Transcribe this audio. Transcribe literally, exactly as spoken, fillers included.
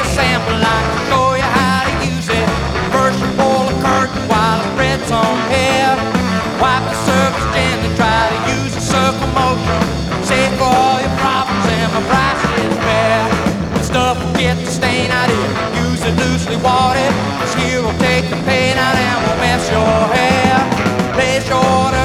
a sample, I can show you how to use it. First you pull a curtain while it spreads on hair. Wipe the surface gently, try to use a circle motion. Save for all your problems and my price is fair. The stuff will get the stain out here. Use it loosely watered. This here will take the pain out and will mess your hair. Place your order